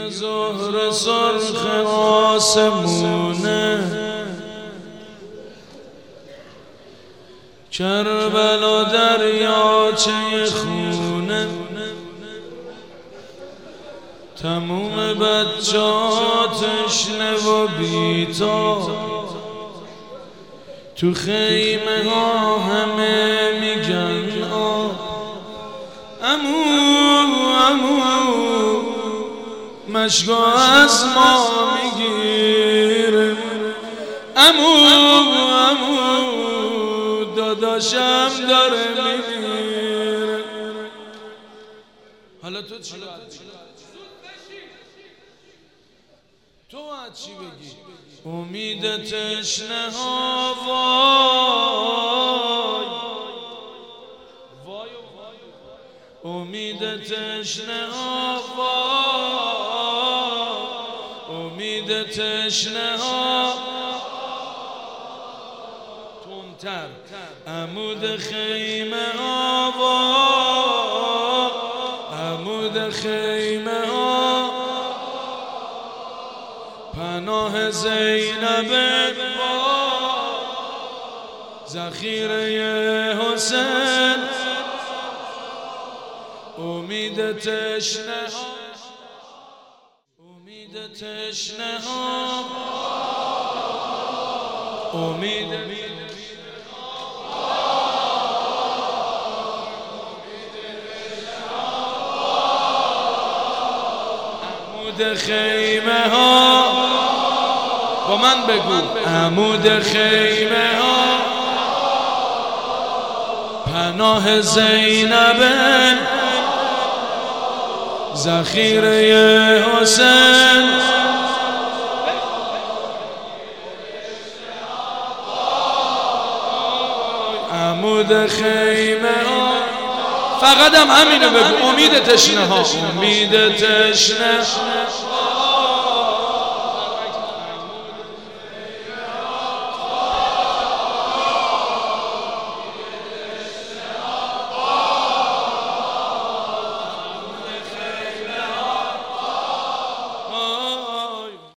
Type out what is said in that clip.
زهر سرخ آسمونه، کربلا دریاچه خونه، تموم بچه‌ها تشنه و بی‌تاب، تو خیمه ها همه میگن آب. عمو مشکو از ما میگیره، عمو داداشم داره میمیره. حالا تو چی تو باید چی بگی؟ امید تشنه ها وای، امید تشنه ها وای، امید تشنه ها تندتر، عمود خیمه ها وای، عمود خیمه ها، پناه زینب با ذخیره حسین، امید تشنه ها، امید تشنه ها، امید عمود خیمه ها، با من بگو عمود خیمه ها، پناه زینب ذخیره حسین، عمود خیمه ها. فقط هم همینو بگو، امید تشنه ها، امید تشنه